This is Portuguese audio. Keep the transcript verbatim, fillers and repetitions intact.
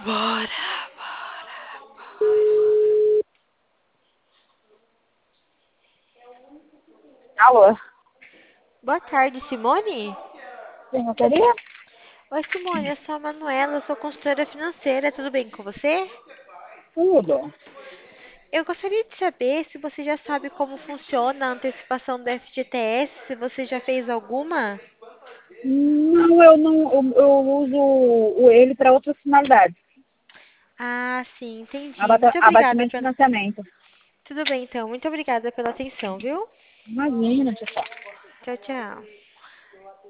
Bora, bora. Alô? Boa tarde, Simone? Sim, eu queria? Oi, Simone, eu sou a Manuela, eu sou consultora financeira, tudo bem com você? Tudo. Eu gostaria de saber se você já sabe como funciona a antecipação do F G T S, se você já fez alguma? Não, eu não. Eu, eu uso o- ele para outras finalidades. Ah, sim, entendi. Abata- Muito obrigada Abatimento de pela... financiamento. Tudo bem, então. Muito obrigada pela atenção, viu? Imagina, pessoal. Tchau, tchau.